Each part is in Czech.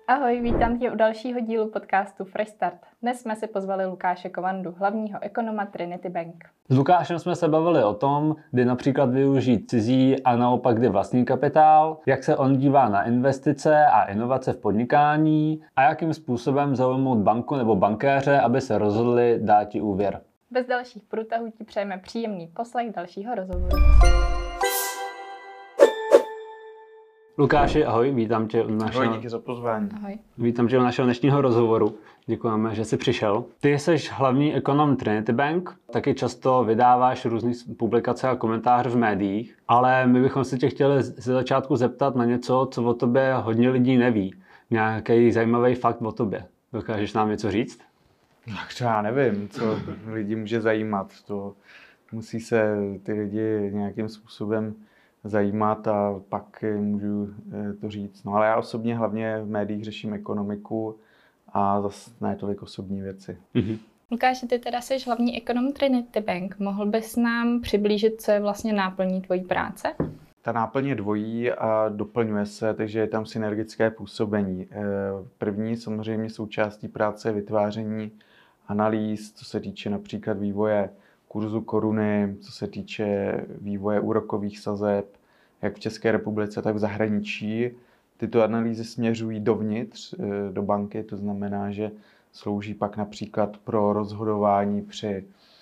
Ahoj, vítám tě u dalšího dílu podcastu Fresh Start. Dnes jsme si pozvali Lukáše Kovandu, hlavního ekonoma Trinity Bank. S Lukášem jsme se bavili o tom, kdy například využít cizí a naopak kdy vlastní kapitál, jak se on dívá na investice a inovace v podnikání a jakým způsobem zaujmout banku nebo bankéře, aby se rozhodli dát ti úvěr. Bez dalších průtahů ti přejeme příjemný poslech dalšího rozhovoru. Lukáši, ahoj, vítám tě u našeho... Ahoj, díky za pozvání. Ahoj. Vítám tě u našeho dnešního rozhovoru. Děkujeme, že jsi přišel. Ty jsi hlavní ekonom Trinity Bank, taky často vydáváš různé publikace a komentáře v médiích, ale my bychom se tě chtěli ze začátku zeptat na něco, co o tobě hodně lidí neví. Nějaký zajímavý fakt o tobě. Dokážeš nám něco říct? Tak třeba nevím, co lidi může zajímat. To musí se ty lidi nějakým způsobem zajímat a pak můžu to říct. No ale já osobně hlavně v médiích řeším ekonomiku a zase ne tolik osobní věci. Mhm. Lukáši, ty teda jsi hlavní ekonom Trinity Bank. Mohl bys nám přiblížit, co je vlastně náplní tvojí práce? Ta náplň je dvojí a doplňuje se, takže je tam synergické působení. První samozřejmě součástí práce je vytváření analýz, co se týče například vývoje kurzu koruny, co se týče vývoje úrokových sazeb, jak v České republice, tak v zahraničí. Tyto analýzy směřují dovnitř do banky, to znamená, že slouží pak například pro rozhodování při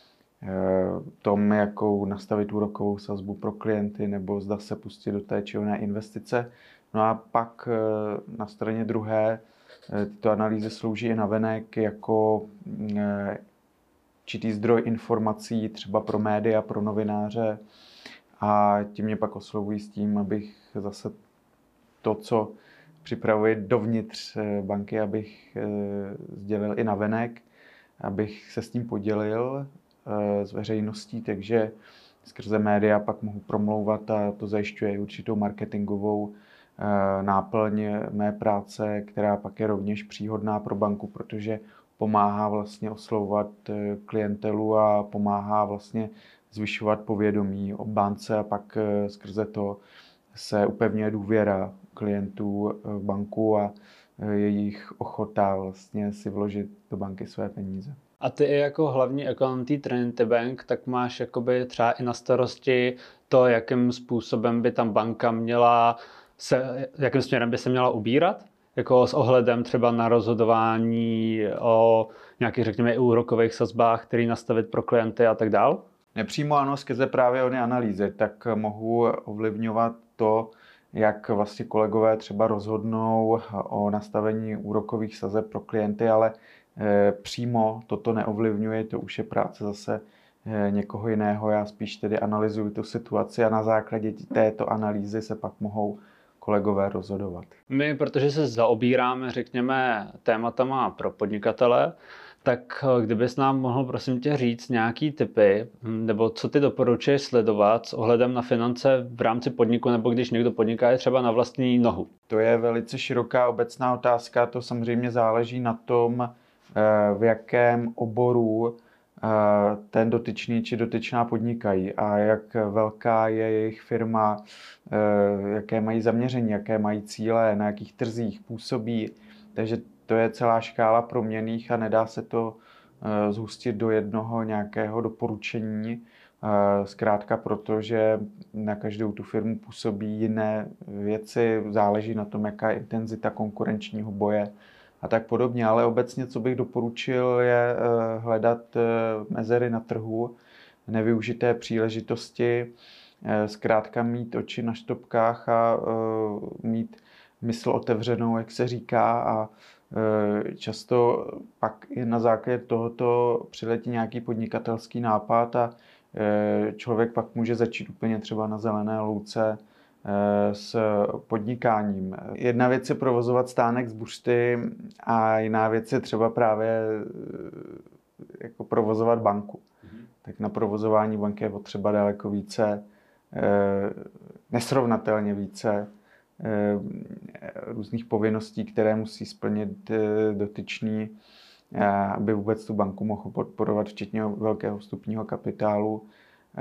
tom, jakou nastavit úrokovou sazbu pro klienty, nebo zda se pustit do té či oné investice. No a pak na straně druhé tyto analýzy slouží i navenek jako určitý zdroj informací třeba pro média, pro novináře a tím mě pak oslovují s tím, abych zase to, co připravuji dovnitř banky, abych sdělil i navenek, abych se s tím podělil s veřejností, takže skrze média pak mohu promlouvat a to zajišťuje i určitou marketingovou náplň mé práce, která pak je rovněž příhodná pro banku, protože pomáhá vlastně oslovovat klientelu a pomáhá vlastně zvyšovat povědomí o bance a pak skrze to se upevňuje důvěra klientů v banku a jejich ochota vlastně si vložit do banky své peníze. A ty jako hlavní ekonom té Trinity Bank, tak máš jakoby třeba i na starosti to, jakým způsobem by tam banka měla jakým směrem by se měla ubírat? Jako s ohledem třeba na rozhodování o nějakých, řekněme, úrokových sazbách, který nastavit pro klienty a tak dál? Nepřímo ano, skrze právě ony analýzy, tak mohu ovlivňovat to, jak vlastně kolegové třeba rozhodnou o nastavení úrokových sazeb pro klienty, ale přímo toto neovlivňuje, to už je práce zase někoho jiného. Já spíš tedy analyzuji tu situaci a na základě této analýzy se pak mohou kolegové rozhodovat. My, protože se zaobíráme, řekněme, tématama pro podnikatele, tak kdybys nám mohl, prosím tě, říct nějaký tipy, nebo co ty doporučuješ sledovat s ohledem na finance v rámci podniku, nebo když někdo podniká je třeba na vlastní nohu? To je velice široká obecná otázka, to samozřejmě záleží na tom, v jakém oboru ten dotyčný či dotyčná podnikají a jak velká je jejich firma, jaké mají zaměření, jaké mají cíle, na jakých trzích působí. Takže to je celá škála proměnných a nedá se to zhustit do jednoho nějakého doporučení. Zkrátka protože na každou tu firmu působí jiné věci, záleží na tom, jaká je intenzita konkurenčního boje a tak podobně. Ale obecně, co bych doporučil, je hledat mezery na trhu, nevyužité příležitosti, zkrátka mít oči na štopkách a mít mysl otevřenou, jak se říká, a často pak i na základě tohoto přiletí nějaký podnikatelský nápad a člověk pak může začít úplně třeba na zelené louce s podnikáním. Jedna věc je provozovat stánek z buřty a jiná věc je třeba právě jako provozovat banku. Tak na provozování banky je potřeba daleko více, nesrovnatelně více různých povinností, které musí splnit dotyčný, aby vůbec tu banku mohl podporovat, včetně velkého vstupního kapitálu.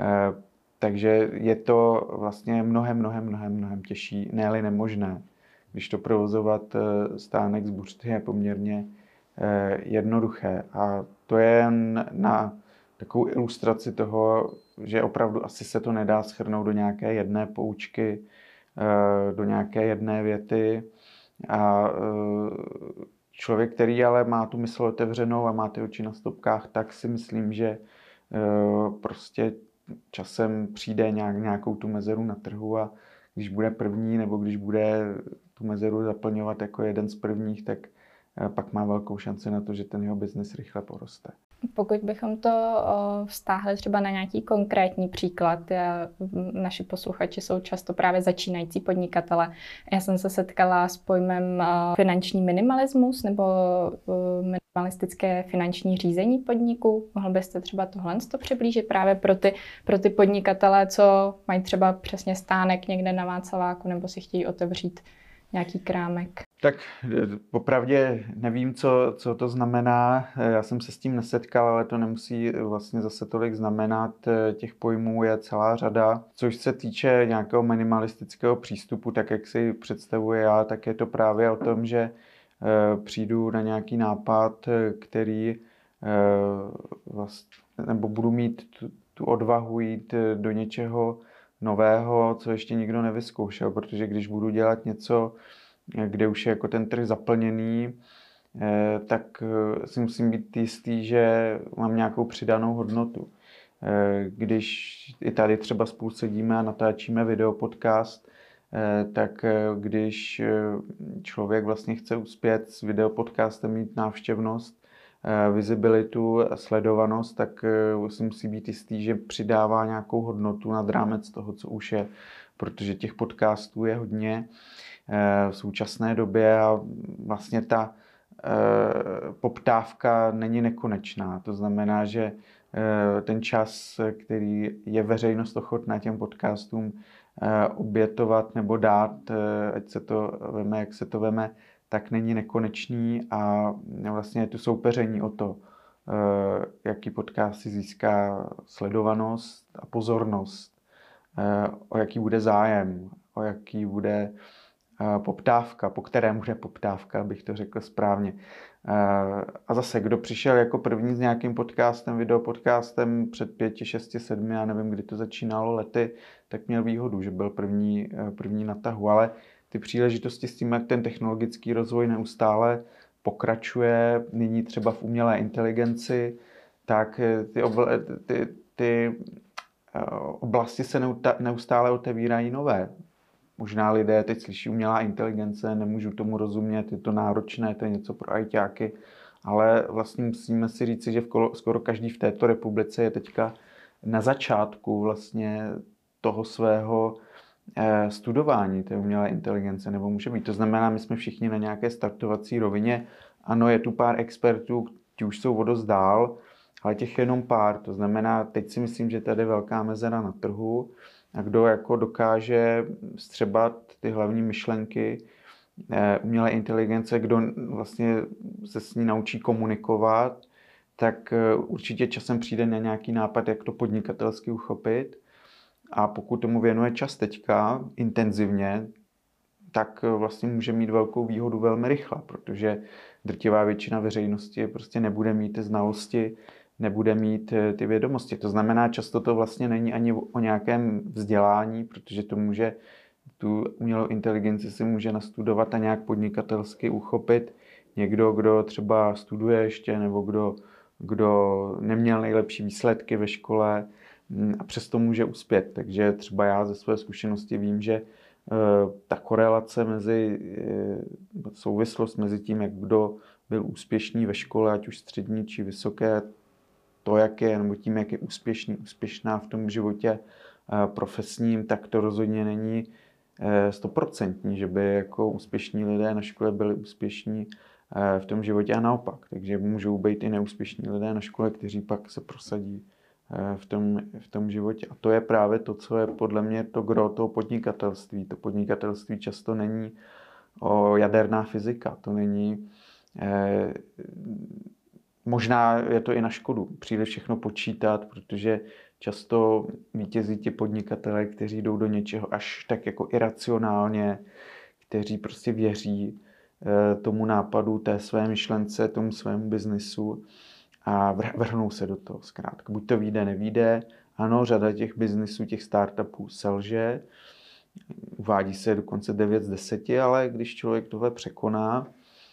Takže je to vlastně mnohem těžší, ne-li nemožné, když to provozovat stánek z buřty je poměrně jednoduché. A to je jen na takovou ilustraci toho, že opravdu asi se to nedá shrnout do nějaké jedné poučky, do nějaké jedné věty. A člověk, který ale má tu mysl otevřenou a má ty oči na stopkách, tak si myslím, že prostě časem přijde nějakou tu mezeru na trhu a když bude první nebo když bude tu mezeru zaplňovat jako jeden z prvních, tak pak má velkou šanci na to, že ten jeho biznis rychle poroste. Pokud bychom to vztáhli třeba na nějaký konkrétní příklad, naši posluchači jsou často právě začínající podnikatele. Já jsem se setkala s pojmem finanční minimalismus nebo minimalistické finanční řízení podniku. Mohl byste třeba tohle přiblížit právě pro ty podnikatele, co mají třeba přesně stánek někde na Václaváku nebo si chtějí otevřít nějaký krámek? Tak popravdě nevím, co to znamená. Já jsem se s tím nesetkal, ale to nemusí vlastně zase tolik znamenat. Těch pojmů je celá řada. Což se týče nějakého minimalistického přístupu, tak jak si představuji já, tak je to právě o tom, že přijdu na nějaký nápad, který nebo budu mít tu odvahu jít do něčeho nového, co ještě nikdo nevyzkoušel, protože když budu dělat něco, kde už je jako ten trh zaplněný, tak si musím být jistý, že mám nějakou přidanou hodnotu. Když i tady třeba spolu sedíme a natáčíme videopodcast, tak když člověk vlastně chce uspět s videopodcastem, mít návštěvnost, vizibilitu, sledovanost, tak si musí být jistý, že přidává nějakou hodnotu nad rámec toho, co už je, protože těch podcastů je hodně v současné době a vlastně ta poptávka není nekonečná. To znamená, že ten čas, který je veřejnost ochotná těm podcastům obětovat nebo dát, ať se to veme, jak se to veme, tak není nekonečný a vlastně je tu soupeření o to, jaký podcast si získá sledovanost a pozornost, o jaký bude zájem, o jaký bude poptávka, po kterém bude poptávka, abych to řekl správně. A zase, kdo přišel jako první s nějakým podcastem, videopodcastem před 5, 6, 7, já nevím, kdy to začínalo lety, tak měl výhodu, že byl první na tahu, ale ty příležitosti s tím, jak ten technologický rozvoj neustále pokračuje, nyní třeba v umělé inteligenci, tak ty oblasti se neustále otevírají nové. Možná lidé teď slyší umělá inteligence, nemůžu tomu rozumět, je to náročné, to je něco pro ajťáky, ale vlastně musíme si říci, že skoro každý v této republice je teďka na začátku vlastně toho svého studování té umělé inteligence, nebo může být. To znamená, my jsme všichni na nějaké startovací rovině. Ano, je tu pár expertů, ti už jsou o dost dál, ale těch je jenom pár. To znamená, teď si myslím, že tady je velká mezera na trhu a kdo jako dokáže střebat ty hlavní myšlenky umělé inteligence, kdo vlastně se s ní naučí komunikovat, tak určitě časem přijde na nějaký nápad, jak to podnikatelsky uchopit. A pokud tomu věnuje čas teďka intenzivně, tak vlastně může mít velkou výhodu velmi rychle, protože drtivá většina veřejnosti prostě nebude mít ty znalosti, nebude mít ty vědomosti. To znamená, často to vlastně není ani o nějakém vzdělání, protože to může, tu umělou inteligenci si může nastudovat a nějak podnikatelsky uchopit někdo, kdo třeba studuje ještě, nebo kdo neměl nejlepší výsledky ve škole a přesto může uspět. Takže třeba já ze své zkušenosti vím, že ta korelace souvislost mezi tím, jak kdo byl úspěšný ve škole, ať už střední či vysoké, to, jak je, nebo tím, jak je úspěšná v tom životě profesním, tak to rozhodně není 100%, že by jako úspěšní lidé na škole byli úspěšní v tom životě a naopak. Takže můžou být i neúspěšní lidé na škole, kteří pak se prosadí v tom životě. A to je právě to, co je podle mě to gro toho podnikatelství. To podnikatelství často není o jaderná fyzika. To není... Možná je to i na škodu příliš všechno počítat, protože často vítězí ti podnikatelé, kteří jdou do něčeho až tak jako iracionálně, kteří prostě věří tomu nápadu, té své myšlence, tomu svému biznisu a vrhnou se do toho zkrátka. Buď to vyjde, nevyjde. Ano, řada těch biznisů, těch startupů selže. Uvádí se dokonce 9 z 10, ale když člověk tohle překoná,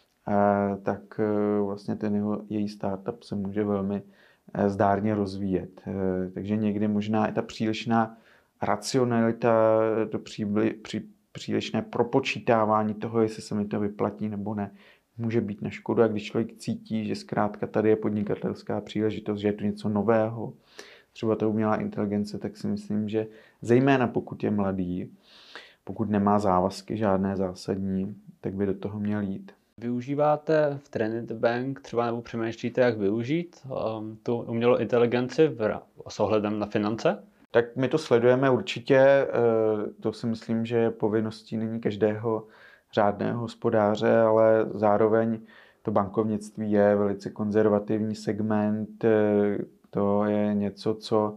tak vlastně její startup se může velmi zdárně rozvíjet. Takže někdy možná i ta přílišná racionalita, to přílišné propočítávání toho, jestli se mi to vyplatí nebo ne, může být na škodu. A když člověk cítí, že zkrátka tady je podnikatelská příležitost, že je to něco nového, třeba ta umělá inteligence, tak si myslím, že zejména pokud je mladý, pokud nemá závazky žádné zásadní, tak by do toho měl jít. Využíváte v Trinity Bank třeba nebo přemýšlíte, jak využít tu umělou inteligenci s ohledem na finance? Tak my to sledujeme určitě. To si myslím, že povinností není každého řádného hospodáře, ale zároveň to bankovnictví je velice konzervativní segment. To je něco, co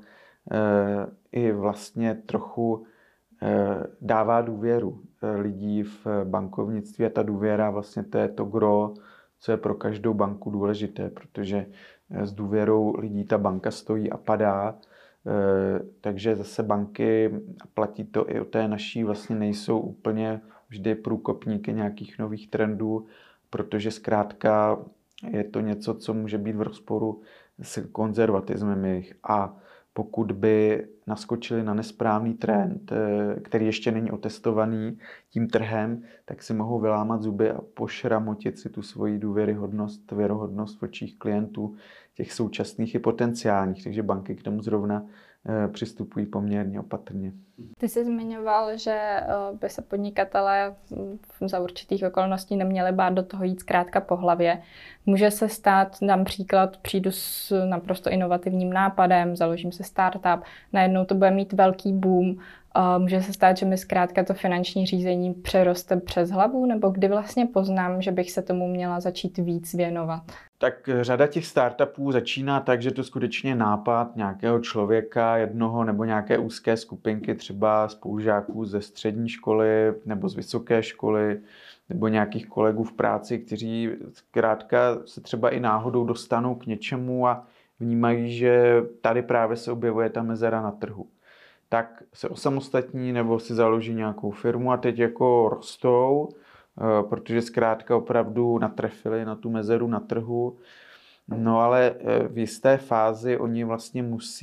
i vlastně trochu dává důvěru lidí v bankovnictví a ta důvěra vlastně to je to gro, co je pro každou banku důležité, protože s důvěrou lidí ta banka stojí a padá, takže zase banky, platí to i o té naší, vlastně nejsou úplně vždy průkopníky nějakých nových trendů, protože zkrátka je to něco, co může být v rozporu s konzervatismem jejich. A pokud by naskočili na nesprávný trend, který ještě není otestovaný tím trhem, tak si mohou vylámat zuby a pošramotit si tu svoji důvěryhodnost, věrohodnost v očích klientů, těch současných i potenciálních. Takže banky k tomu zrovna přistupují poměrně opatrně. Ty jsi zmiňoval, že by se podnikatelé za určitých okolností neměli bát do toho jít zkrátka po hlavě. Může se stát, dám příklad, přijdu s naprosto inovativním nápadem, založím se startup, najednou to bude mít velký boom. Může se stát, že mi zkrátka to finanční řízení přeroste přes hlavu, nebo kdy vlastně poznám, že bych se tomu měla začít víc věnovat? Tak řada těch startupů začíná tak, že to skutečně nápad nějakého člověka, jednoho nebo nějaké úzké skupinky, třeba spolužáků ze střední školy nebo z vysoké školy, nebo nějakých kolegů v práci, kteří zkrátka se třeba i náhodou dostanou k něčemu a vnímají, že tady právě se objevuje ta mezera na trhu. Tak se osamostatní nebo si založí nějakou firmu a teď jako rostou, protože zkrátka opravdu natrefili na tu mezeru na trhu. No ale v jisté fázi oni vlastně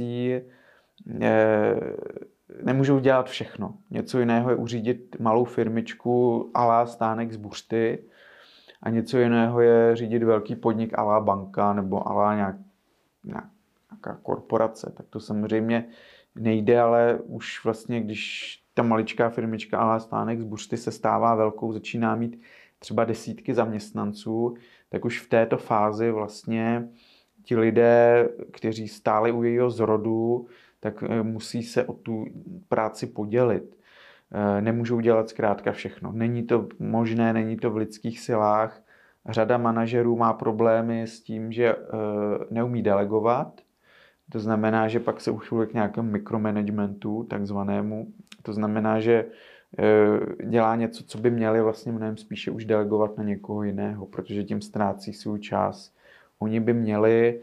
nemůžou dělat všechno. Něco jiného je uřídit malou firmičku à la Stánek z Buřty a něco jiného je řídit velký podnik à la banka nebo à la nějaká korporace. Tak to samozřejmě nejde, ale už vlastně, když ta maličká firmička à la Stánek z Buřty se stává velkou, začíná mít třeba desítky zaměstnanců, tak už v této fázi vlastně ti lidé, kteří stáli u jejího zrodu, tak musí se o tu práci podělit. Nemůžou dělat zkrátka všechno. Není to možné, není to v lidských silách. Řada manažerů má problémy s tím, že neumí delegovat. To znamená, že pak se uchyluje k nějakému mikromanagementu, takzvanému. To znamená, že dělá něco, co by měli vlastně mnohem spíše už delegovat na někoho jiného, protože tím ztrácí svůj čas. Oni by měli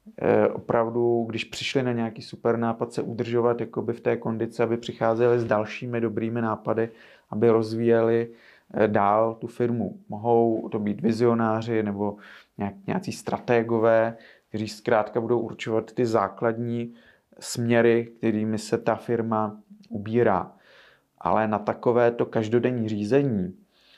opravdu, když přišli na nějaký super nápad, se udržovat jakoby v té kondici, aby přicházeli s dalšími dobrými nápady, aby rozvíjeli dál tu firmu. Mohou to být vizionáři nebo nějací strategové, kteří zkrátka budou určovat ty základní směry, kterými se ta firma ubírá. Ale na takovéto každodenní řízení,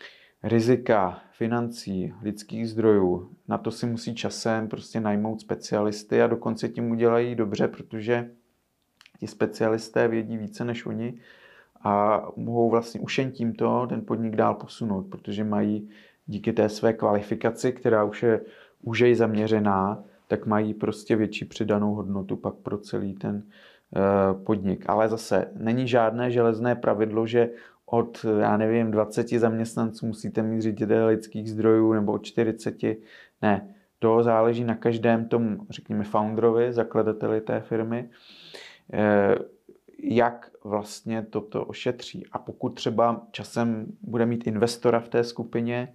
rizika, financí, lidských zdrojů, na to si musí časem prostě najmout specialisty a dokonce tím udělají dobře, protože ti specialisté vědí více než oni a mohou vlastně už jen tímto ten podnik dál posunout, protože mají díky té své kvalifikaci, která už je úžej zaměřená, tak mají prostě větší přidanou hodnotu pak pro celý ten podnik. Ale zase není žádné železné pravidlo, že od, 20 zaměstnanců musíte mít ředitele lidských zdrojů nebo od 40. Ne, to záleží na každém tom, řekněme, founderovi, zakladateli té firmy, jak vlastně toto ošetří. A pokud třeba časem bude mít investora v té skupině,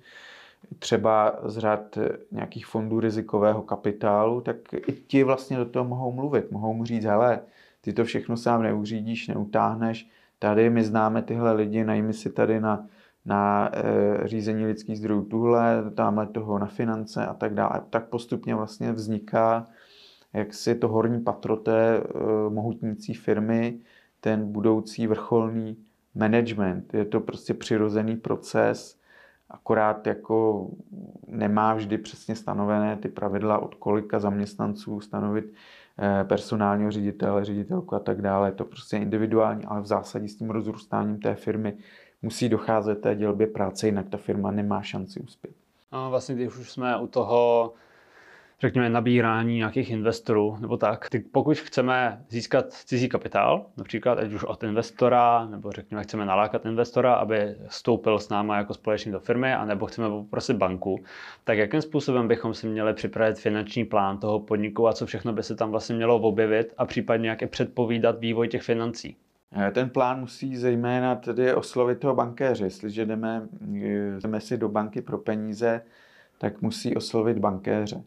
třeba z řad nějakých fondů rizikového kapitálu, tak i ti vlastně do toho mohou mluvit. Mohou mu říct, hele, ty to všechno sám neuřídíš, neutáhneš, tady my známe tyhle lidi, najmi si tady na řízení lidských zdrojů tuhle, tamhle toho na finance a tak dále. Tak postupně vlastně vzniká jaksi to horní patro té mohutnící firmy, ten budoucí vrcholný management. Je to prostě přirozený proces, akorát jako nemá vždy přesně stanovené ty pravidla, od kolika zaměstnanců stanovit personálního ředitele, ředitelku a tak dále. Je to prostě individuální, ale v zásadě s tím rozrůstáním té firmy musí docházet té dělbě práce, jinak ta firma nemá šanci uspět. A vlastně když už jsme u toho, řekněme, nabírání nějakých investorů nebo tak, pokud chceme získat cizí kapitál, například ať už od investora, nebo řekněme, chceme nalákat investora, aby vstoupil s náma jako společník do firmy, anebo chceme poprosit banku, tak jakým způsobem bychom si měli připravit finanční plán toho podniku a co všechno by se tam vlastně mělo objevit a případně jak i předpovídat vývoj těch financí? Ten plán musí zejména tedy oslovit toho bankéře. Jestliže jdeme si do banky pro peníze, tak musí oslovit bankéře.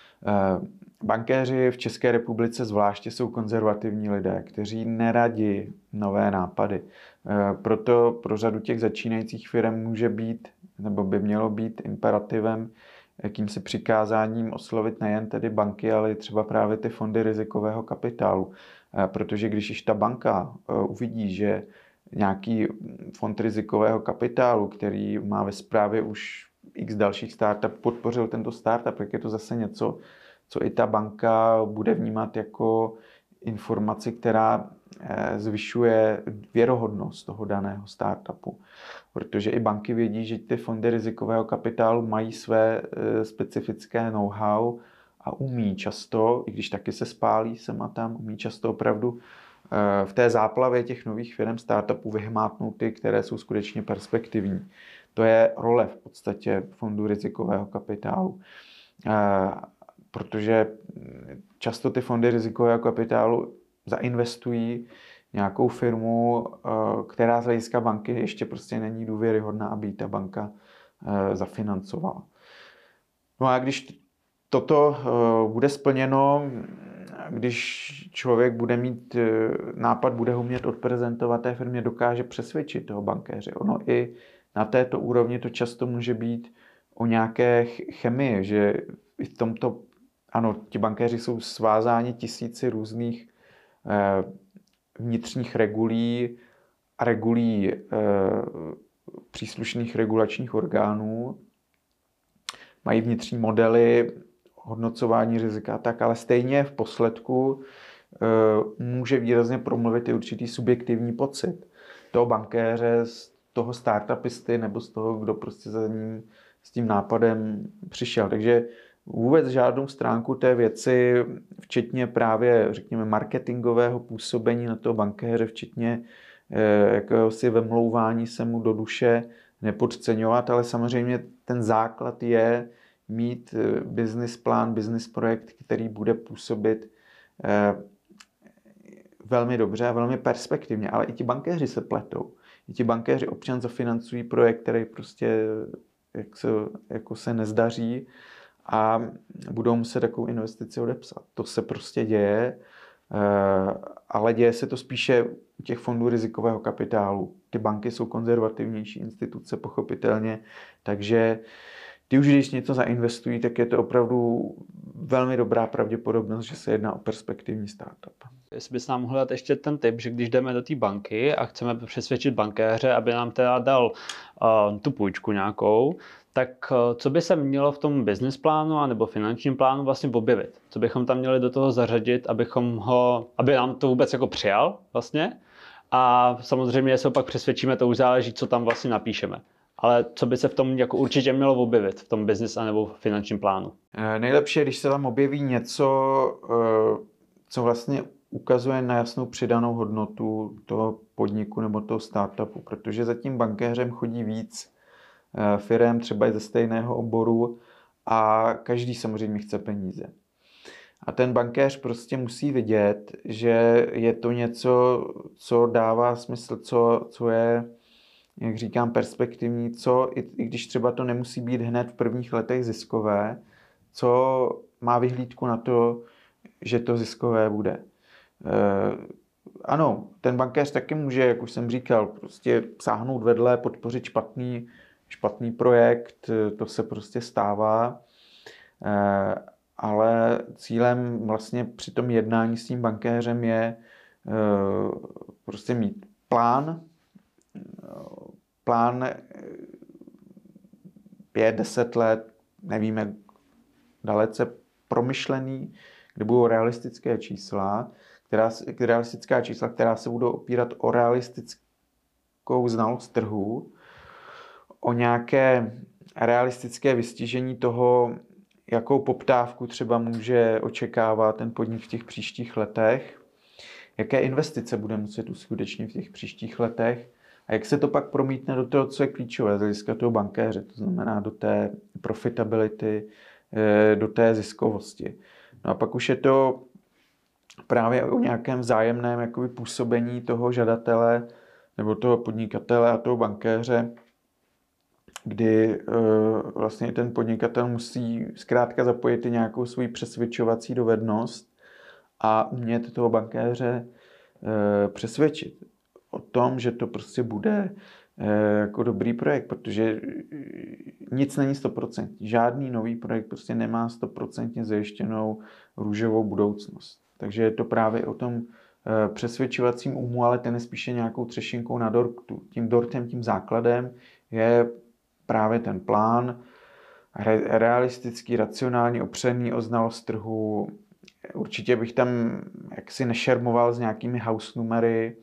Bankéři v České republice zvláště jsou konzervativní lidé, kteří neradí nové nápady. Proto pro řadu těch začínajících firm může být, nebo by mělo být imperativem, jakýmsi přikázáním oslovit nejen tedy banky, ale i třeba právě ty fondy rizikového kapitálu. Protože když již ta banka uvidí, že nějaký fond rizikového kapitálu, který má ve správě už x dalších startupů, podpořil tento startup, tak je to zase něco, co i ta banka bude vnímat jako informaci, která zvyšuje věrohodnost toho daného startupu. Protože i banky vědí, že ty fondy rizikového kapitálu mají své specifické know-how a umí často, i když taky se spálí sem a tam, umí často opravdu v té záplavě těch nových firm startupů vyhmátnout ty, které jsou skutečně perspektivní. To je role v podstatě fondu rizikového kapitálu. Protože často ty fondy rizikového kapitálu zainvestují nějakou firmu, která z hlediska banky ještě prostě není důvěryhodná, aby ta banka zafinancovala. No a když toto bude splněno, když člověk bude mít nápad, bude ho umět odprezentovat té firmě, dokáže přesvědčit toho bankéře. Ono i na této úrovni to často může být o nějaké chemii, že i v tomto, ano, ti bankéři jsou svázáni tisíci různých vnitřních regulí a regulí příslušných regulačních orgánů. Mají vnitřní modely, hodnocování rizika, tak, ale stejně v posledku může výrazně promluvit i určitý subjektivní pocit toho bankéře, z toho startupisty nebo z toho, kdo prostě za ním s tím nápadem přišel. Takže vůbec žádnou stránku té věci, včetně právě, řekněme, marketingového působení na toho bankéře, včetně jakéhosi vemlouvání se mu do duše, nepodceňovat, ale samozřejmě ten základ je mít business plán, business projekt, který bude působit velmi dobře a velmi perspektivně. Ale i ti bankéři se pletou. I ti bankéři občas zafinancují projekt, který prostě jako se nezdaří a budou muset takovou investici odepsat. To se prostě děje, ale děje se to spíše u těch fondů rizikového kapitálu. Ty banky jsou konzervativnější instituce, pochopitelně, takže ty už, když něco zainvestují, tak je to opravdu velmi dobrá pravděpodobnost, že se jedná o perspektivní startup. Jestli bys nám mohl dát ještě ten tip, že když jdeme do té banky a chceme přesvědčit bankéře, aby nám teda dal tu půjčku nějakou, tak co by se mělo v tom business plánu nebo finančním plánu vlastně objevit? Co bychom tam měli do toho zařadit, aby nám to vůbec jako přijal vlastně? A samozřejmě, jestli ho pak přesvědčíme, to už záleží, co tam vlastně napíšeme. Ale co by se v tom jako určitě mělo objevit, v tom business nebo finančním plánu? Nejlepší je, když se tam objeví něco, co vlastně ukazuje na jasnou přidanou hodnotu toho podniku nebo toho startupu, protože za tím bankéřem chodí víc firem, třeba i ze stejného oboru a každý samozřejmě chce peníze. A ten bankéř prostě musí vidět, že je to něco, co dává smysl, co je, jak říkám, perspektivní, i když třeba to nemusí být hned v prvních letech ziskové, co má vyhlídku na to, že to ziskové bude. Ano, ten bankéř taky může, jak už jsem říkal, prostě sáhnout vedle, podpořit špatný projekt, to se prostě stává, ale cílem vlastně při tom jednání s tím bankéřem je prostě mít plán 5-10 let, nevíme, dalece promyšlený, kde budou realistická čísla, která se budou opírat o realistickou znalost trhu, o nějaké realistické vystižení toho, jakou poptávku třeba může očekávat ten podnik v těch příštích letech, jaké investice bude muset uskutečnit v těch příštích letech a jak se to pak promítne do toho, co je klíčové z hlediska toho bankéře, to znamená do té profitability, do té ziskovosti. No a pak už je to právě o nějakém vzájemném jakoby působení toho žadatele nebo toho podnikatele a toho bankéře, kdy vlastně ten podnikatel musí zkrátka zapojit i nějakou svoji přesvědčovací dovednost a umět toho bankéře přesvědčit o tom, že to prostě bude jako dobrý projekt, protože nic není 100%. Žádný nový projekt prostě nemá 100% zajištěnou růžovou budoucnost. Takže je to právě o tom přesvědčovacím umu, ale ten je spíše nějakou třešinkou na dortu. Tím dortem, tím základem je právě ten plán, realistický, racionální, opřený o znalost trhu. Určitě bych tam jaksi nešermoval s nějakými house numery.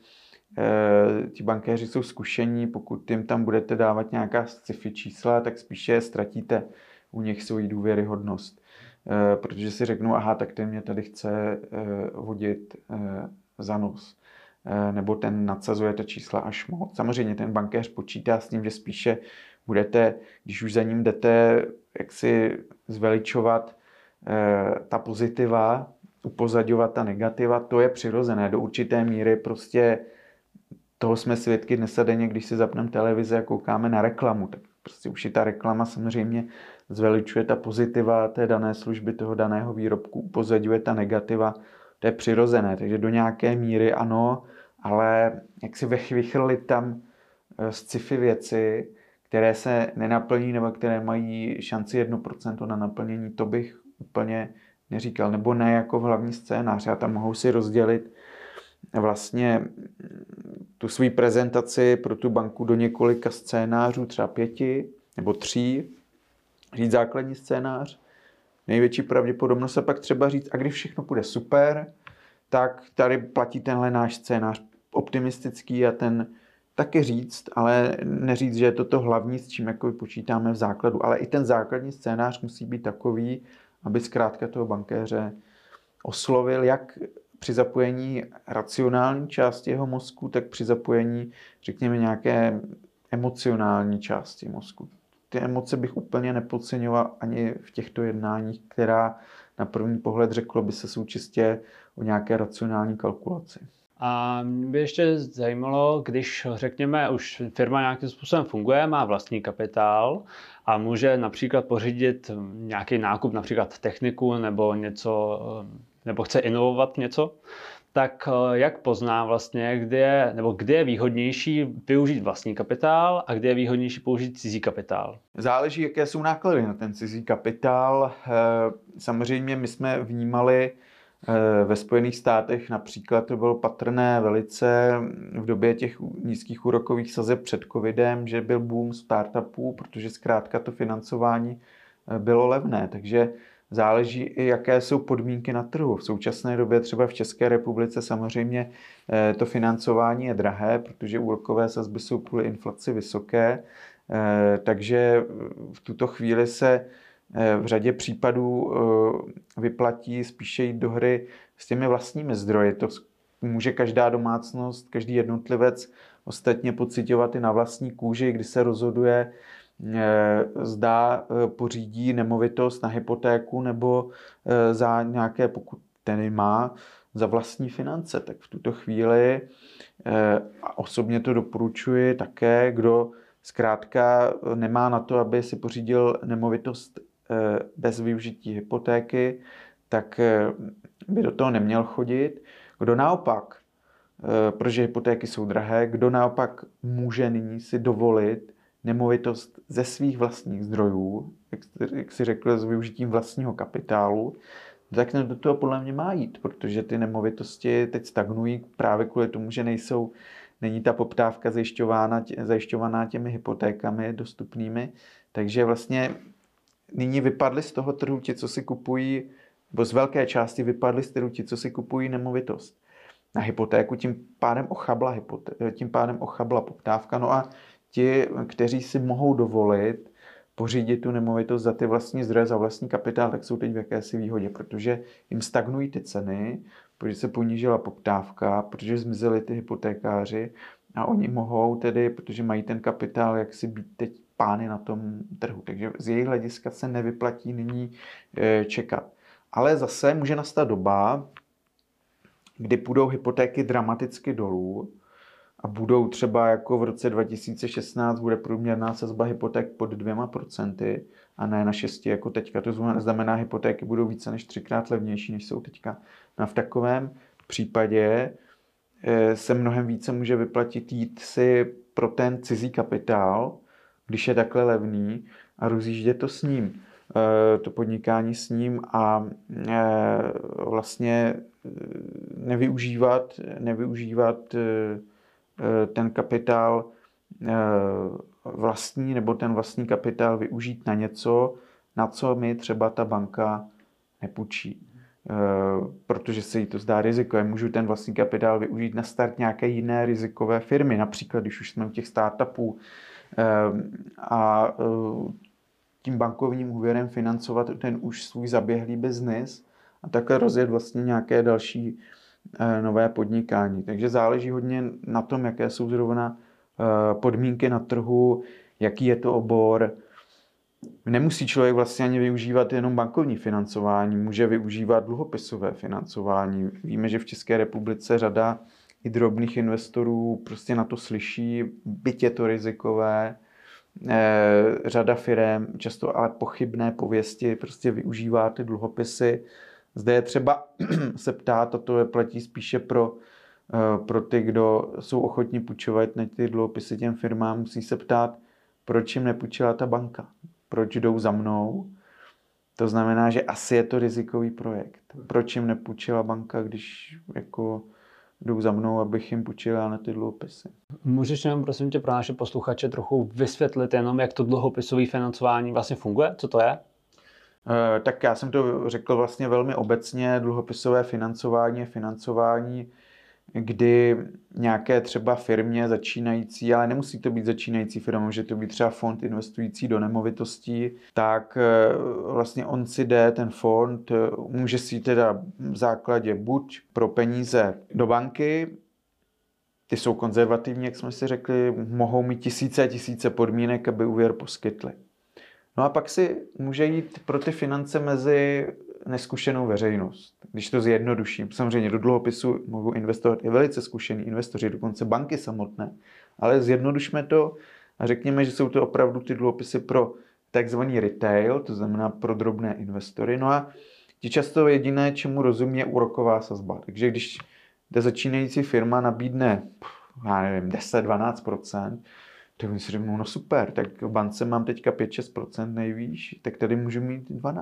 Ti bankéři jsou zkušení, pokud jim tam budete dávat nějaká sci-fi čísla, tak spíše ztratíte u nich svoji důvěryhodnost. Protože si řeknou, aha, tak ten mě tady chce vodit za nos. Nebo ten nadsazuje ta čísla až moc. Samozřejmě ten bankéř počítá s tím, že spíše budete, když už za ním jdete, jak si zveličovat ta pozitiva, upozadňovat ta negativa, to je přirozené. Do určité míry prostě toho jsme svědky dnes a denně, když si zapneme televizi a koukáme na reklamu, tak prostě už i ta reklama samozřejmě zveličuje ta pozitiva té dané služby, toho daného výrobku, upozadňuje ta negativa, to je přirozené, takže do nějaké míry ano, ale jak si vychrlit tam sci-fi věci, které se nenaplní nebo které mají šanci 1% na naplnění, to bych úplně neříkal, nebo ne jako v hlavní scénář. A tam mohou si rozdělit vlastně tu svou prezentaci pro tu banku do několika scénářů, třeba 5 nebo 3, říct základní scénář, největší pravděpodobnost a pak třeba říct, a když všechno půjde super, tak tady platí tenhle náš scénář optimistický a ten taky říct, ale neříct, že je to hlavní, s čím jako počítáme v základu. Ale i ten základní scénář musí být takový, aby zkrátka toho bankéře oslovil jak při zapojení racionální části jeho mozku, tak při zapojení, řekněme, nějaké emocionální části mozku. Ty emoce bych úplně nepodceňoval ani v těchto jednáních, která na první pohled řeklo by se jsou čistě o nějaké racionální kalkulaci. A mě by ještě zajímalo, když řekněme už firma nějakým způsobem funguje, má vlastní kapitál a může například pořídit nějaký nákup, například techniku nebo něco, nebo chce inovovat něco, tak jak pozná vlastně, kdy je výhodnější využít vlastní kapitál a kdy je výhodnější použít cizí kapitál? Záleží, jaké jsou náklady na ten cizí kapitál. Samozřejmě my jsme vnímali ve Spojených státech, například to bylo patrné velice v době těch nízkých úrokových sazeb před covidem, že byl boom startupů, protože zkrátka to financování bylo levné, takže záleží i, jaké jsou podmínky na trhu. V současné době třeba v České republice samozřejmě to financování je drahé, protože úrokové sazby jsou kvůli inflaci vysoké, takže v tuto chvíli se v řadě případů vyplatí spíše jít do hry s těmi vlastními zdroji. To může každá domácnost, každý jednotlivec ostatně pociťovat i na vlastní kůži, kdy se rozhoduje, zda pořídí nemovitost na hypotéku nebo za nějaké, pokud ten má, za vlastní finance. Tak v tuto chvíli a osobně to doporučuji také, kdo zkrátka nemá na to, aby si pořídil nemovitost bez využití hypotéky, tak by do toho neměl chodit. Kdo naopak, protože hypotéky jsou drahé, kdo naopak může nyní si dovolit nemovitost ze svých vlastních zdrojů, jak si řekl, s využitím vlastního kapitálu, tak do toho podle mě má jít, protože ty nemovitosti teď stagnují právě kvůli tomu, že není ta poptávka zajišťovaná těmi hypotékami dostupnými, takže vlastně nyní vypadli z toho trhu ti, co si kupují, nebo z velké části vypadli z trhu ti, co si kupují nemovitost na hypotéku, tím pádem ochabla poptávka. No a ti, kteří si mohou dovolit pořídit tu nemovitost za ty vlastní zdroje, za vlastní kapitál, tak jsou teď v jakési výhodě, protože jim stagnují ty ceny, protože se ponížila poptávka, protože zmizeli ty hypotékáři a oni mohou tedy, protože mají ten kapitál, jak si být teď pány na tom trhu. Takže z jejich hlediska se nevyplatí nyní čekat. Ale zase může nastat doba, kdy půjdou hypotéky dramaticky dolů a budou třeba jako v roce 2016 bude průměrná sazba hypoték pod 2% a ne na 6% jako teďka. To znamená, hypotéky budou více než 3x levnější, než jsou teďka. No a v takovém případě se mnohem více může vyplatit jít si pro ten cizí kapitál, když je takhle levný a rozjíždět to s ním, to podnikání s ním a vlastně nevyužívat ten kapitál vlastní nebo ten vlastní kapitál využít na něco, na co mi třeba ta banka nepůjčí. Protože se jí to zdá rizikové. Můžu ten vlastní kapitál využít na start nějaké jiné rizikové firmy, například když už jsme u těch startupů a tím bankovním úvěrem financovat ten už svůj zaběhlý biznis a takhle rozjet vlastně nějaké další nové podnikání. Takže záleží hodně na tom, jaké jsou zrovna podmínky na trhu, jaký je to obor. Nemusí člověk vlastně ani využívat jenom bankovní financování, může využívat dluhopisové financování. Víme, že v České republice řada i drobných investorů prostě na to slyší, byť je to rizikové. Řada firem, často ale pochybné pověsti, prostě využívá ty dluhopisy. Zde je třeba se ptát, a to platí spíše pro ty, kdo jsou ochotní půjčovat na ty dluhopisy těm firmám, musí se ptát, proč jim nepůjčila ta banka, proč jdou za mnou. To znamená, že asi je to rizikový projekt. Proč jim nepůjčila banka, když jako jdou za mnou, abych jim půjčila na ty dluhopisy. Můžeš jenom, prosím tě, pro naše posluchače trochu vysvětlit jenom, jak to dluhopisové financování vlastně funguje? Co to je? Tak já jsem to řekl vlastně velmi obecně. Dluhopisové financování je financování, kdy nějaké třeba firmě začínající, ale nemusí to být začínající firma, může to být třeba fond investující do nemovitostí, tak vlastně on si jde, ten fond, může si teda v základě buď pro peníze do banky, ty jsou konzervativní, jak jsme si řekli, mohou mít tisíce podmínek, aby úvěr poskytli. No a pak si může jít pro ty finance mezi neskušenou veřejnost. Když to zjednoduším, samozřejmě do dluhopisu mohou investovat i velice zkušení investoři, dokonce banky samotné, ale zjednodušme to a řekněme, že jsou to opravdu ty dluhopisy pro takzvaný retail, to znamená pro drobné investory. No a ti často jediné, čemu rozumí, je úroková sazba. Takže když ta začínající firma nabídne, já nevím, 10-12%, tak mi si řeknu, no super, tak v bance mám teďka 5-6% nejvýš, tak tady můžu mít 12%.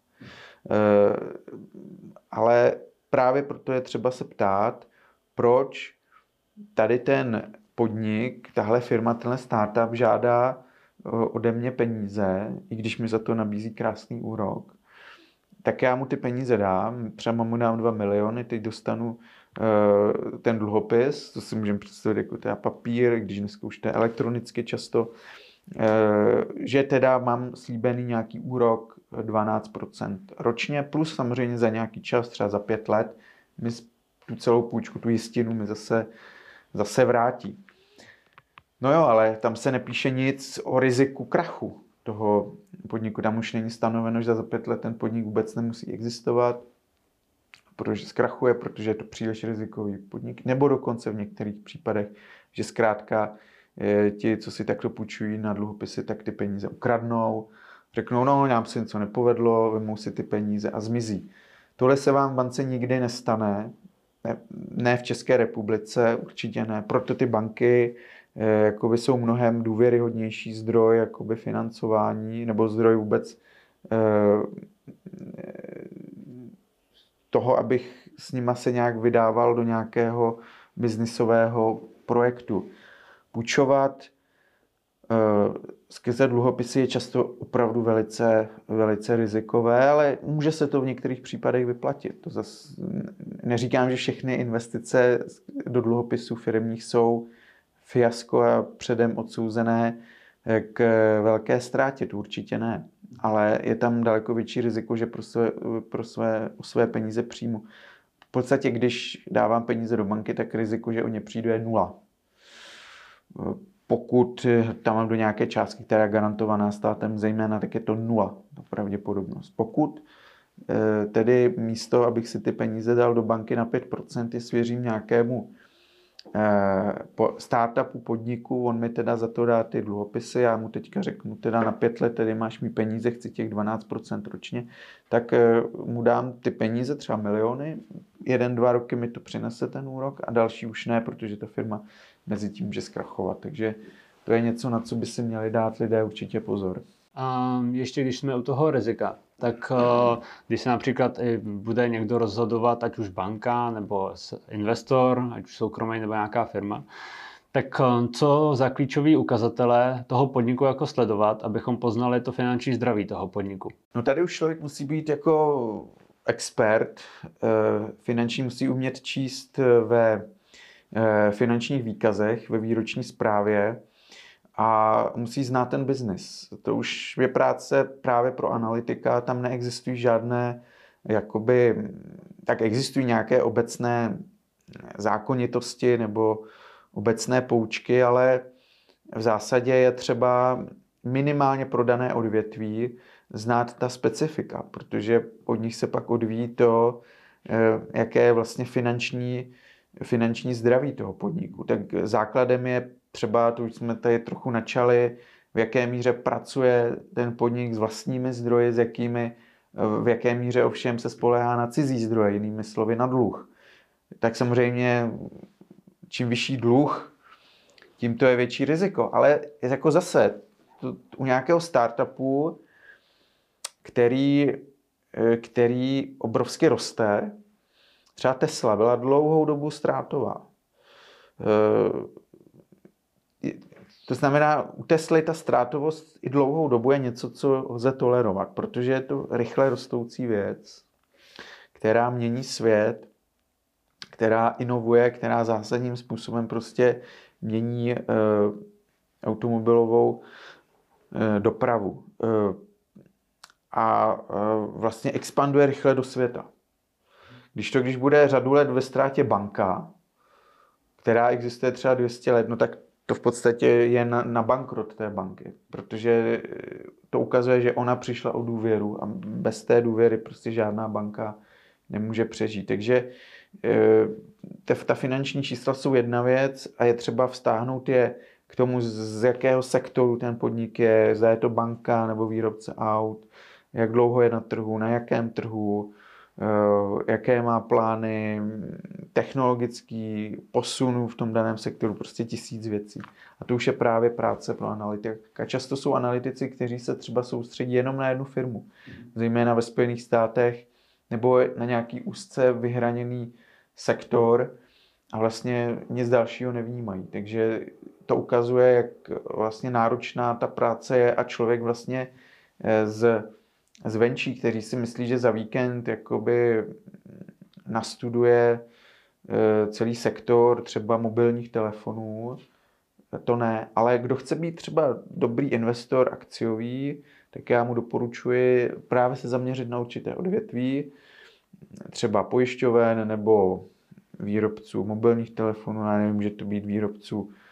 Ale právě proto je třeba se ptát, proč tady ten podnik, tahle firma, tenhle startup žádá ode mě peníze, i když mi za to nabízí krásný úrok, tak já mu ty peníze dám, třeba mu dám 2 miliony, teď dostanu ten dluhopis, to si můžeme představit jako teda papír, když dneska už to je elektronicky často, že teda mám slíbený nějaký úrok 12% ročně, plus samozřejmě za nějaký čas, třeba za 5 let, mi tu celou půjčku, tu jistinu mi zase vrátí. No jo, ale tam se nepíše nic o riziku krachu toho podniku. Tam už není stanoveno, že za 5 let ten podnik vůbec nemusí existovat, protože zkrachuje, protože je to příliš rizikový podnik, nebo dokonce v některých případech, že zkrátka ti, co si takto půjčují na dluhopisy, tak ty peníze ukradnou, řeknou, no, nám se něco nepovedlo, vemou si ty peníze a zmizí. Tohle se vám v bance nikdy nestane, ne v České republice, určitě ne, proto ty banky jakoby jsou mnohem důvěryhodnější zdroj jakoby financování, nebo zdroj vůbec toho, abych s nima se nějak vydával do nějakého biznisového projektu. Půjčovat skrze dluhopisy je často opravdu velice rizikové, ale může se to v některých případech vyplatit. To zase neříkám, že všechny investice do dluhopisů firemních jsou fiasko a předem odsouzené k velké ztrátě. To určitě ne. Ale je tam daleko větší riziko, že o své peníze přijmu. V podstatě, když dávám peníze do banky, tak riziko, že o ně přijdu, je 0. Pokud tam mám do nějaké částky, která je garantovaná státem zejména, tak je to 0, ta pravděpodobnost. Pokud tedy místo, abych si ty peníze dal do banky na 5%, je svěřím nějakému startupu, podniku, on mi teda za to dá ty dluhopisy, já mu teďka řeknu teda na 5 let, tedy máš mi peníze, chci těch 12% ročně, tak mu dám ty peníze, třeba miliony, 1-2 roky mi to přinese ten úrok a další už ne, protože ta firma mezi tím může zkrachovat. Takže to je něco, na co by si měli dát lidé určitě pozor. A ještě když jsme u toho rizika, tak když se například bude někdo rozhodovat, ať už banka nebo investor, ať už soukromý nebo nějaká firma, tak co za klíčové ukazatele toho podniku jako sledovat, abychom poznali to finanční zdraví toho podniku? No tady už člověk musí být jako expert, finanční musí umět číst ve finančních výkazech, ve výroční zprávě a musí znát ten biznis. To už je práce právě pro analytika, tam neexistují žádné, jakoby, tak existují nějaké obecné zákonitosti nebo obecné poučky, ale v zásadě je třeba minimálně pro dané odvětví znát ta specifika, protože od nich se pak odvíjí to, jaké je vlastně finanční zdraví toho podniku. Tak základem je třeba, to už jsme tady trochu načali, v jaké míře pracuje ten podnik s vlastními zdroji, v jaké míře ovšem se spoléhá na cizí zdroje, jinými slovy na dluh. Tak samozřejmě čím vyšší dluh, tím to je větší riziko. Ale jako zase u nějakého startupu, který obrovsky roste, třeba Tesla byla dlouhou dobu ztrátová. To znamená, u Tesly ta ztrátovost i dlouhou dobu je něco, co lze tolerovat, protože je to rychle rostoucí věc, která mění svět, která inovuje, která zásadním způsobem prostě mění automobilovou dopravu a vlastně expanduje rychle do světa. Když bude řadu let ve ztrátě banka, která existuje třeba 200 let, no tak to v podstatě je na bankrot té banky, protože to ukazuje, že ona přišla o důvěru a bez té důvěry prostě žádná banka nemůže přežít. Takže ta finanční čísla jsou jedna věc a je třeba vztáhnout je k tomu, z jakého sektoru ten podnik je, zda je to banka nebo výrobce aut, jak dlouho je na trhu, na jakém trhu, jaké má plány, technologický posun v tom daném sektoru, prostě 1000 věcí. A to už je právě práce pro analytika. Často jsou analytici, kteří se třeba soustředí jenom na jednu firmu, zejména ve Spojených státech, nebo na nějaký úzce vyhraněný sektor a vlastně nic dalšího nevnímají. Takže to ukazuje, jak vlastně náročná ta práce je a člověk vlastně zvenčí, který si myslí, že za víkend jakoby nastuduje celý sektor třeba mobilních telefonů, to ne, ale kdo chce být třeba dobrý investor akciový, tak já mu doporučuji právě se zaměřit na určité odvětví, třeba pojišťoven nebo výrobců mobilních telefonů, já nevím, může to být výrobců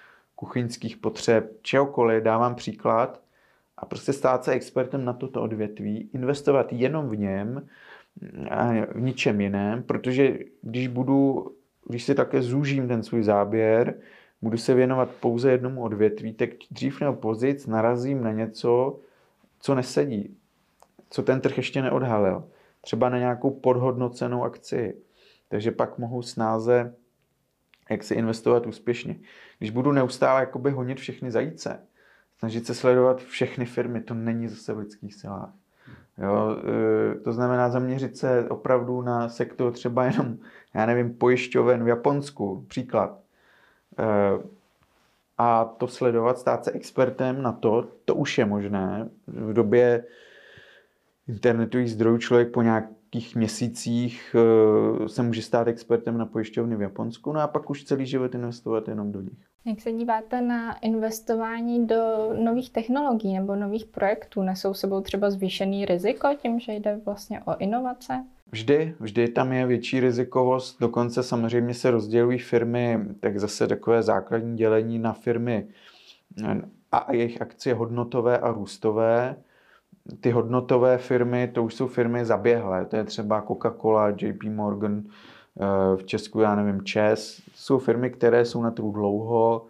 kuchyňských potřeb, čehokoliv, dávám příklad, a prostě stát se expertem na toto odvětví, investovat jenom v něm a v ničem jiném, protože když si také zúžím ten svůj záběr, budu se věnovat pouze jednomu odvětví, tak dřív nebo později narazím na něco, co nesedí, co ten trh ještě neodhalil. Třeba na nějakou podhodnocenou akci. Takže pak mohu snáze jak si investovat úspěšně. Když budu neustále jakoby honit všechny zajíce, snažit se sledovat všechny firmy, to není zase v lidských silách. Jo, to znamená zaměřit se opravdu na sektor třeba jenom, já nevím, pojišťoven v Japonsku, příklad. A to sledovat, stát se expertem na to už je možné. V době internetových zdrojů člověk po nějakých měsících se může stát expertem na pojišťovny v Japonsku, no a pak už celý život investovat jenom do nich. Jak se díváte na investování do nových technologií nebo nových projektů? Nesou sebou třeba zvýšený riziko tím, že jde vlastně o inovace? Vždy tam je větší rizikovost, dokonce samozřejmě se rozdělují firmy, tak zase takové základní dělení na firmy a jejich akcie hodnotové a růstové. Ty hodnotové firmy, to už jsou firmy zaběhlé, to je třeba Coca-Cola, JP Morgan, v Česku, já nevím, ČEZ. Jsou firmy, které jsou na trhu dlouho,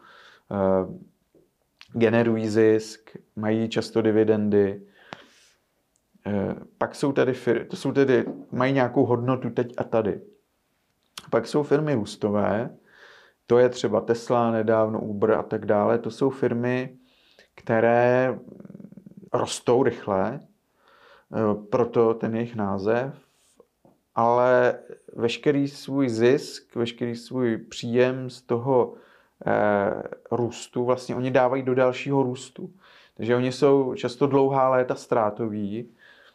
generují mají často dividendy. Pak jsou tady mají nějakou hodnotu teď a tady. Pak jsou firmy růstové, to je třeba Tesla, nedávno Uber a tak dále. To jsou firmy, které rostou rychle, proto ten jejich název, ale veškerý svůj zisk, veškerý svůj příjem z toho růstu, vlastně oni dávají do dalšího růstu. Takže oni jsou často dlouhá léta ztrátoví,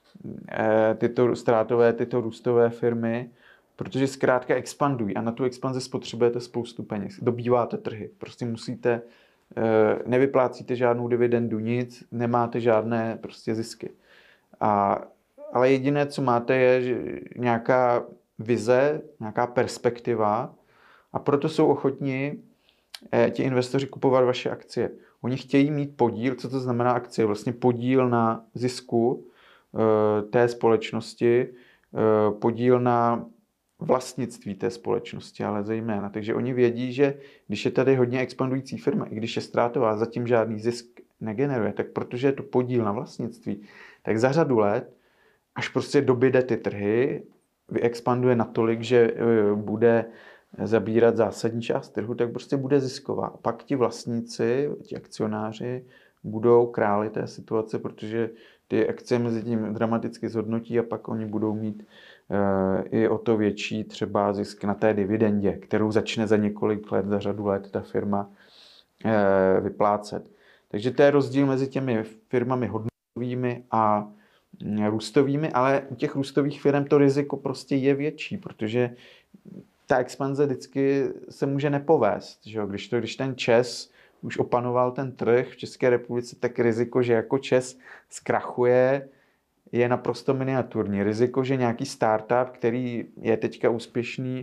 tyto růstové firmy, protože zkrátka expandují a na tu expanzi spotřebujete spoustu peněz. Dobýváte trhy, prostě musíte, nevyplácíte žádnou dividendu, nic, nemáte žádné prostě zisky. Ale jediné, co máte, je že nějaká vize, nějaká perspektiva a proto jsou ochotní ti investoři kupovat vaše akcie. Oni chtějí mít podíl, co to znamená akcie? Vlastně podíl na zisku té společnosti, podíl na vlastnictví té společnosti, ale zejména. Takže oni vědí, že když je tady hodně expandující firma, i když je ztrátová, zatím žádný zisk negeneruje, tak protože je to podíl na vlastnictví, tak za řadu let, až prostě dobyde ty trhy, vyexpanduje natolik, že bude zabírat zásadní část trhu, tak prostě bude zisková. Pak ti vlastníci, ti akcionáři budou králi té situace, protože ty akcie mezi tím dramaticky zhodnotí a pak oni budou mít i o to větší třeba zisk na té dividendě, kterou začne za několik let, za řadu let ta firma vyplácet. Takže to je rozdíl mezi těmi firmami hodnotovými a růstovými, ale u těch růstových firm to riziko prostě je větší, protože ta expanze vždycky se může nepovést. Že? Když ten ČEZ už opanoval ten trh v České republice, tak riziko, že jako ČEZ zkrachuje, je naprosto miniaturní. Riziko, že nějaký startup, který je teďka úspěšný,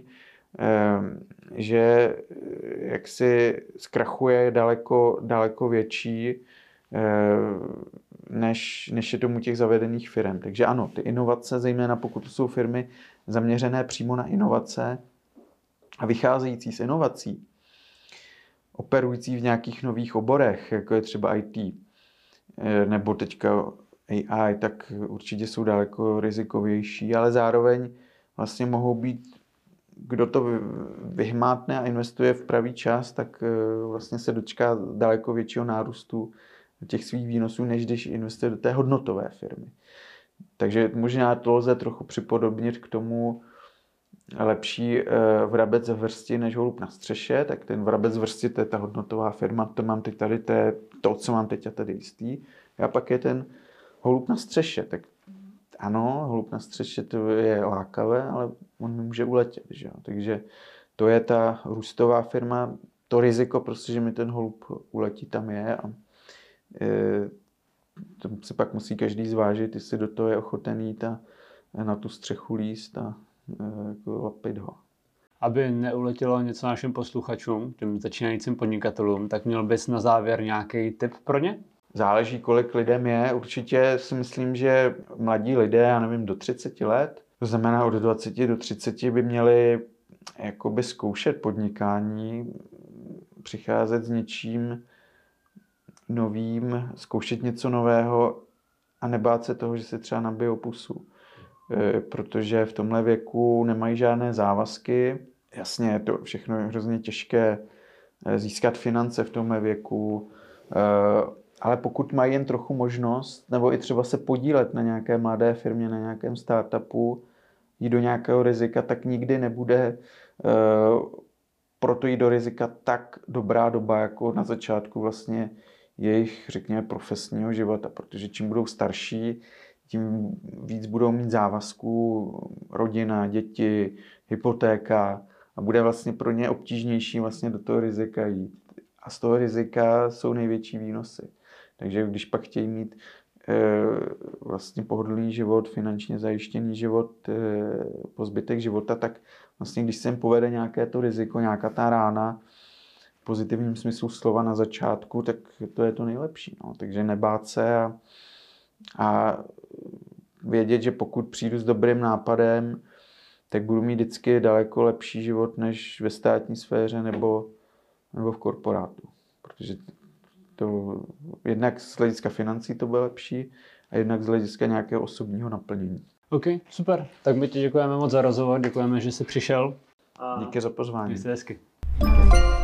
že jaksi zkrachuje, je daleko větší, než je tomu těch zavedených firm. Takže ano, ty inovace, zejména pokud to jsou firmy zaměřené přímo na inovace a vycházející z inovací, operující v nějakých nových oborech, jako je třeba IT, nebo teďka AI, tak určitě jsou daleko rizikovější, ale zároveň vlastně mohou být, kdo to vyhmátne a investuje v pravý čas, tak vlastně se dočká daleko většího nárůstu těch svých výnosů, než když investuje do té hodnotové firmy. Takže možná to lze trochu připodobnit k tomu lepší vrabec v vrsti než holub na střeše, tak ten vrabec v vrsti, to je ta hodnotová firma, to mám teď tady, to je to, co mám teď a tady jistý. A pak je ten holub na střeše, tak ano, holub na střeše to je lákavé, ale on může uletět, že jo? Takže to je ta růstová firma, to riziko prostě, že mi ten holub uletí, tam je a to si pak musí každý zvážit, jestli do toho je ochoten jít a na tu střechu líst a jako lapit ho. Aby neuletělo něco našim posluchačům, těm začínajícím podnikatelům, tak měl bys na závěr nějaký tip pro ně? Záleží, kolik lidem je. Určitě si myslím, že mladí lidé, já nevím, do 30 let, to znamená od 20 do 30 by měli jakoby zkoušet podnikání, přicházet s něčím novým, zkoušet něco nového a nebát se toho, že si třeba nabijou pusu. Protože v tomhle věku nemají žádné závazky. Jasně, je to všechno hrozně těžké získat finance v tomhle věku, ale pokud mají jen trochu možnost, nebo i třeba se podílet na nějaké mladé firmě, na nějakém startupu, jít do nějakého rizika, tak nikdy nebude proto jít do rizika tak dobrá doba, jako na začátku vlastně jejich, řekněme, profesního života, protože čím budou starší, tím víc budou mít závazků, rodina, děti, hypotéka a bude vlastně pro ně obtížnější vlastně do toho rizika jít. A z toho rizika jsou největší výnosy. Takže když pak chtějí mít vlastně pohodlný život, finančně zajištěný život po zbytek života, tak vlastně když se jim povede nějaké to riziko, nějaká ta rána, v pozitivním smyslu slova na začátku, tak to je to nejlepší. No. Takže nebát se a vědět, že pokud přijdu s dobrým nápadem, tak budu mít vždycky daleko lepší život než ve státní sféře nebo v korporátu. Protože to jednak z hlediska financí to bude lepší a jednak z hlediska nějakého osobního naplnění. OK, super. Tak my ti děkujeme moc za rozhovor, děkujeme, že jsi přišel. Díky za pozvání. Mějte se hezky. Díky.